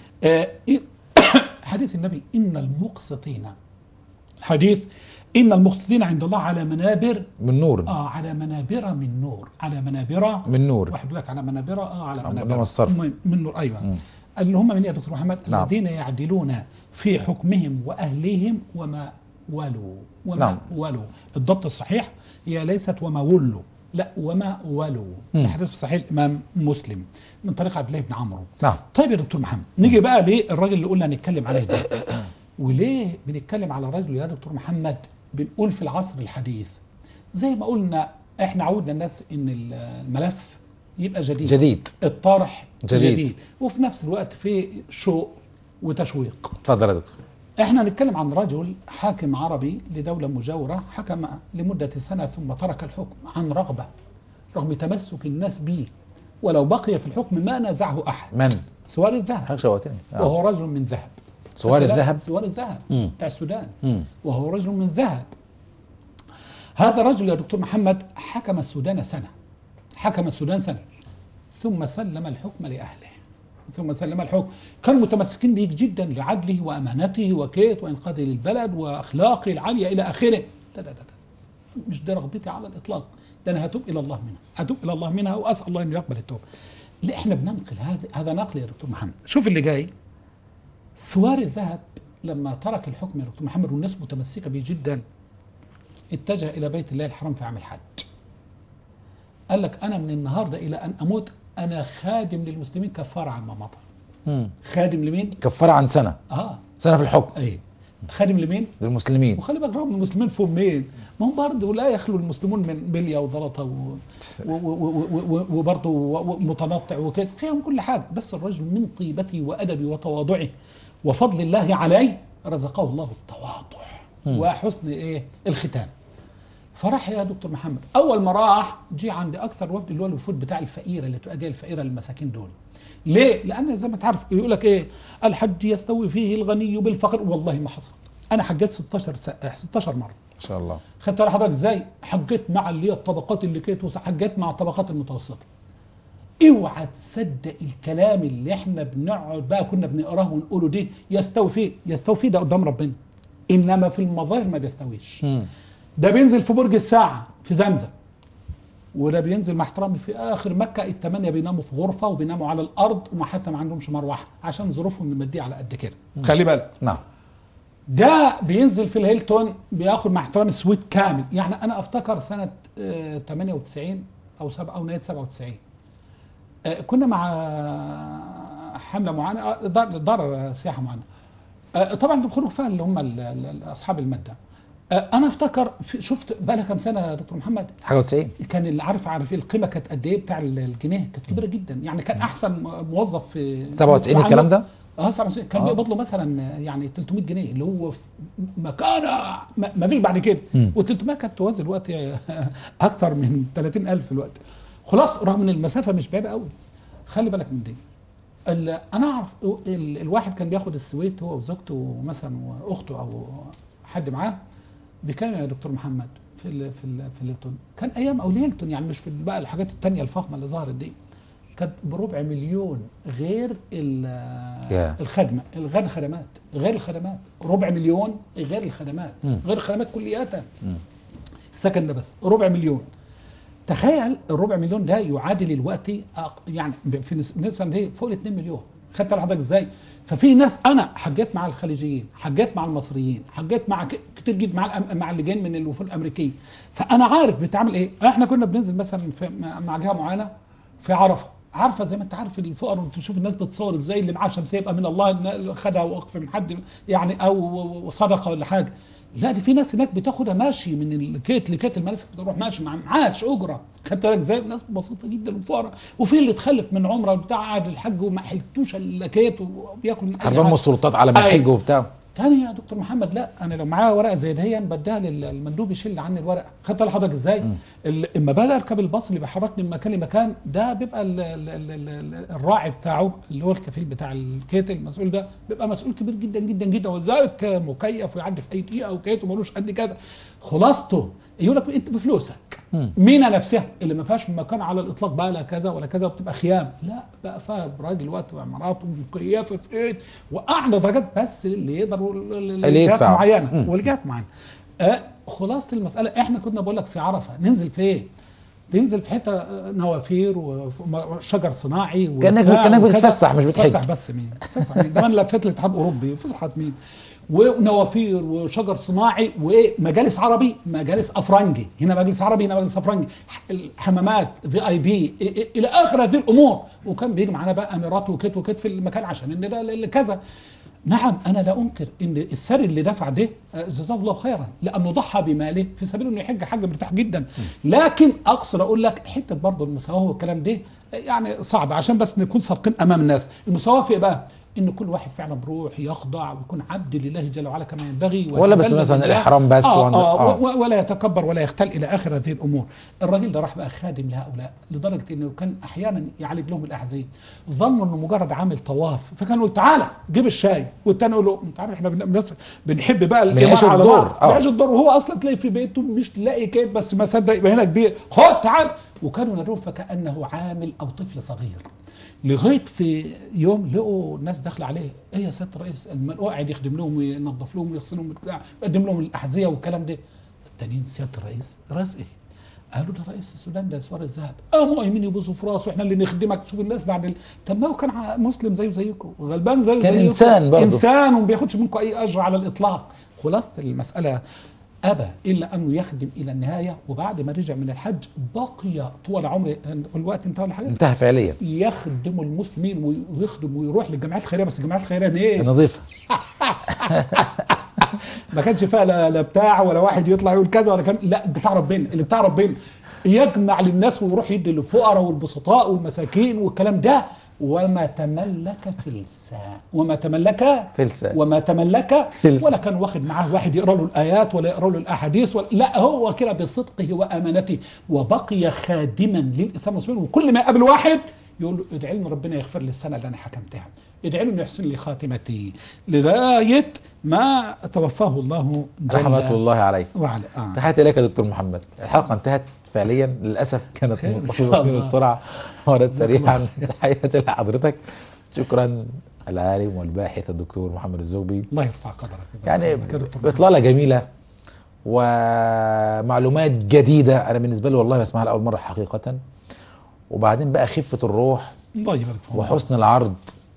حديث النبي ان المقسطين، حديث إن المقسطين عند الله على منابر من نور. على منابر من نور، على منابر من نور. واحد يقول لك على منابر على منابر الصرف من نور. أيوة. اللي هم من يا دكتور محمد؟ نعم. الذين يعدلون في حكمهم وأهليهم وما ولوا. نعم. ولوا الضبط الصحيح هي ليست وما ولوا، لا وما ولوا. الحديث الصحيح الإمام مسلم من طريق عبد الله بن عمرو. نعم. طيب يا دكتور محمد، نيجي بقى للراجل اللي قلنا نتكلم عليه ده. وليه بنتكلم على رجل يا دكتور محمد؟ بنقول في العصر الحديث زي ما قلنا احنا عودنا الناس ان الملف يبقى جديد الطرح جديد وفي نفس الوقت في شوق وتشويق. اتفضل يا دكتور. احنا نتكلم عن رجل حاكم عربي لدولة مجاورة، حكم لمدة سنة ثم ترك الحكم عن رغبة رغم تمسك الناس به، ولو بقي في الحكم ما نازعه احد. من؟ سوار الذهب. وهو رجل من ذهب. سوار الذهب بتاع السودان. وهو رجل من ذهب. هذا الرجل يا دكتور محمد حكم السودان سنة ثم سلم الحكم لأهله. كانوا متمسكين به جدا لعدله وأمانته وكيت وإنقاذه للبلد وأخلاقه العالية إلى آخره. مش ده رغبتي على الإطلاق، ده أنا هتوب إلى الله منها وأسأل الله أن يقبل التوبة. اللي احنا بننقل هذا نقل يا دكتور محمد. شوف اللي جاي. ثوار الذهب لما ترك الحكم يا دكتور محمد والناس متمسكة به جدا، اتجه إلى بيت الله الحرام في عام الحج. قال لك أنا من النهاردة إلى أن أموت أنا خادم للمسلمين كفارة عما مضى. خادم لمين؟ كفارة عن سنة. سنة في الحكم. أي خادم لمين؟ للمسلمين. وخلي بالك رغم المسلمين فهم مين؟ ما هم برضه لا يخلو المسلمون من بلية وضلطة وبرضه متنطع وكده، فيهم كل حاجة، بس الرجل من طيبته وأدبه وتواضعه وفضل الله عليه رزقه الله التواضع. وحسن ايه الختام. فراح يا دكتور محمد، اول ما راح جه عند اكثر وفد اللي هو الوفود بتاع الفقيره اللي تبقى جايه الفقيره للمساكين دول. ليه؟ لان زي ما انت عارف يقول لك ايه؟ الحج يستوي فيه الغني بالفقر. والله ما حصل. انا حجيت 16 مره. ما شاء الله. خدت على حضرتك ازاي؟ حجيت مع اللي هي الطبقات اللي كانت، حجيت مع الطبقات المتوسطه. اوعى تصدق الكلام اللي احنا بنقعد بقى كنا بنقراه ونقوله ده يستوي فيه، يستوي فيه ده قدام ربنا. انما في المظاهر ما بيستويش. ده بينزل في برج الساعه في زمزم، وده بينزل مع احترامي في اخر مكه. الثمانيه بيناموا في غرفه وبيناموا على الارض وحتى ما عندهمش مروحه عشان ظروفهم الماديه على قد كده. خلي بالك. نعم. ده بينزل في الهيلتون بياخد مع احترامي سويت كامل. يعني انا افتكر سنه 98 او نهايه 97 كنا مع حمله معينه، دار سياحه معينه. طبعا الخروج فيها اللي هم اصحاب الماده. انا افتكر شفت بقى لها كام سنه يا دكتور محمد؟ حاجه 90. كان اللي عارف القيمه كانت قد ايه بتاع الجنيه، كانت كبيره جدا. يعني كان احسن موظف في 97 الكلام ده؟ 97 كان بيقبض له مثلا يعني 300 جنيه اللي هو في مكانه ما فيش بعد كده. و300 كانت توازي الوقت اكتر من 30,000 الوقت. خلاص رغم ان المسافه مش بعيده قوي. خلي بالك من دي. انا اعرف الواحد كان بياخد السويت هو وزوجته مثلا واخته او حد معاه بكام يا دكتور محمد في الهيلتون؟ كان ايام او ليلتون، يعني مش في بقى الحاجات الثانيه الفخمه اللي ظهرت دي. كانت بربع مليون غير الخدمه، غير الخدمات، غير الخدمات. ربع مليون غير الخدمات، غير الخدمات كلياتها. السكن ده بس ربع مليون. تخيل الربع مليون ده يعادل الوقت يعني في نسبه دي فوق ال 2 مليون. خدت على حضرتك ازاي؟ ففي ناس انا حجيت مع الخليجيين، حجيت مع المصريين، حجيت مع كتير جدا مع اللي جايين من الوفود الامريكيه. فانا عارف بتعمل ايه. احنا كنا بننزل مثلا مع جهه معينه في عرفه زي ما انت عارف الفقراء، وتشوف الناس بتصور ازاي اللي معاه شمسيه يبقى من الله خدها وقف من حد يعني او صدقه ولا حاجه. لا دي في ناس هناك بتاخدها ماشي من الكيت لكيت المناسك، بتروح ماشي معاش اجره. خدت بالك ازاي؟ ناس بسيطه جدا وفقراء. وفي اللي اتخلف من عمره بتاع قاعد الحج وما حلتوش الا كيت وبياكل حربان من السلطات على ما يحج وبتاع. تاني يا دكتور محمد، لا انا لو معايا ورقه زي دهيا بديها للمندوب يشيل عني الورقه. خدت لحضرتك ازاي؟ اما باجي اركب الباص اللي بيحركني من مكان لمكان، ده بيبقى الراعي بتاعه اللي هو الكفيل بتاع الكيت المسؤول ده بيبقى مسؤول كبير جدا جدا جدا، وذلك مكيف ويعدي في اي دقيقه وكيت ومالوش قد كده. خلاصته يقول لك انت بفلوسك. مينا نفسها اللي ما فيهاش مكان على الاطلاق بقى لا كذا ولا كذا وبتبقى خيام، لا بقى فيها راجل وقت وعماراته ومكيفه في ايه واعلى درجات، بس اللي يقدروا اللي يدفع معينه ولجهات معينه. خلاصه المساله احنا كنا بقول لك في عرفه ننزل في ايه؟ تنزل في حته نوافير وشجر صناعي كانك بتتفسح مش بتحج. بتفسح بس مين؟ بتفسح مين؟ ده انا لفيت الاتحاد الاوروبي فسحت مين؟ ونوافير وشجر صناعي وايه مجالس عربي، مجالس افرنجي، هنا مجلس عربي هنا مجلس افرنجي، الحمامات VIP الى اخر هذه الامور. وكان بيجي معانا بقى اميرات وكت وكت في المكان عشان ان ده كذا. نعم انا لا انكر ان الثري اللي دفع ده جزاه الله خيرا لانه ضحى بماله في سبيل انه يحج حاجه مرتاح جدا. لكن اقصد اقول لك حته برضه المساواه والكلام ده يعني صعب عشان بس نكون صادقين امام الناس. المساواه في بقى ان كل واحد فعلا بروح يخضع ويكون عبد لله جل وعلا كما ينبغي، ولا بس مثلا الاحرام بس ولا يتكبر ولا يختل الى اخر هذه الامور. الراجل ده راح بقى خادم لهؤلاء لدرجه انه كان احيانا يعالج لهم الاحذيه. ظنوا انه مجرد عامل طواف، فكانوا يقول تعالى جيب الشاي، والتاني يقول له انت عارف احنا بنحب بقى بنعيش الدور بنعيش الدور، وهو اصلا تلاقي في بيته مش لاقي كيد بس ما صدق يبقى هنا كبير، خد تعال. وكانوا يدعوه فكانه عامل او طفل صغير. لغايه في يوم لقوا الناس داخله عليه، ايه يا سياده الرئيس؟ قاعد يخدم لهم وينظف لهم ويغسل لهم وبتاع، يقدم لهم الاحذيه والكلام ده. التانيين سياده الرئيس، رئيس ايه؟ قالوا ده رئيس السودان ده اسوار الذهب. قاموا قايمين يبوسوا في راسه، احنا اللي نخدمك. شوف الناس بعد طب ما هو كان مسلم زيه زيكم وغلبان زيه كان زيكم، انسان برضه، انسان وما بياخدش منكم اي اجر على الاطلاق. خلاصه المساله أبى إلا أنه يخدم إلى النهاية. وبعد ما رجع من الحج بقي طول عمره، الوقت انتهى ولا حاجة؟ انتهى فعليا. يخدم المسلمين ويخدم ويروح للجمعيات الخيرية، بس الجمعيات الخيرية ايه؟ نظيفة. ما كانش فيها لا بتاع ولا واحد يطلع يقول كذا ولا كان، لا بتاع ربنا، اللي بتاع ربنا يجمع للناس ويروح يدي للفقراء والبسطاء والمساكين والكلام ده. وما تملك فلسا، وما تملك فلسا. وما تملك فلسا. ولا كان واخد معاه واحد يقرأ له الآيات ولا يقرأ له الأحاديث لا، هو كده بصدقه وأمانته وبقي خادما للإسلام والمسلمين. وكل ما يقابل واحد يقول له ادعي لي ربنا يغفر لي السنة اللي أنا حكمتها، ادعي له إنه يحسن لي خاتمتي، لغاية ما توفاه الله رحمة الله عليه وعلى تحياتي إليك يا دكتور محمد. الحلقة انتهت فعليا للأسف، كانت خير إن مستفيضة شاء من الله. السرعة مرت سريعا. تحياتي لحضرتك، شكرا العالم والباحث الدكتور محمد الزغبي. الله يرفع قدرك. يعني إطلالة جميلة ومعلومات جديدة، أنا بالنسبة لي والله بسمعها لأول مرة حقيقة. وبعدين بقى خفة الروح الله يبارك فيك وحسن العرض،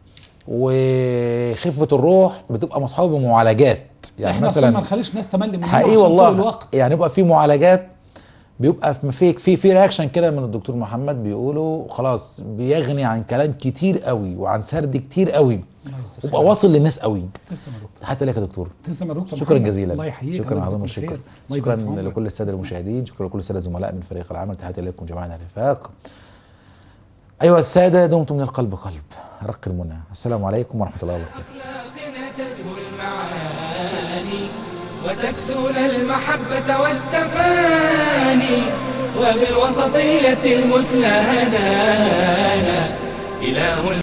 وخفة الروح بتبقى مصحوبة بمعالجات. يعني احنا مثلا ما نخليش ناس تملي مننا حقيقي عشان طول والله، الوقت. يعني يبقى في معالجات، بيبقى في رياكشن كده من الدكتور محمد، بيقولوا خلاص بيغني عن كلام كتير قوي وعن سرد كتير قوي، وبقى واصل للناس قوي. تسلم يا دكتور. حتى لك يا دكتور، تسلم يا دكتور شكرا محمد. جزيلا. الله يحييك. شكرا الله عظيم يجزيك الشكر. خير. الله شكرا يبارك في عمرك. لكل الساده تسلم. المشاهدين، شكرا لكل الساده الزملاء من فريق العمل. تحياتي اليكم جميعا الرفاق. ايها الساده، دمتم من القلب قلب رق المنى. السلام عليكم ورحمه الله وبركاته. أخلاقنا تزهو المعاني وتكسون المحبة والتفاني، وبالوسطية المثلى هدانا إله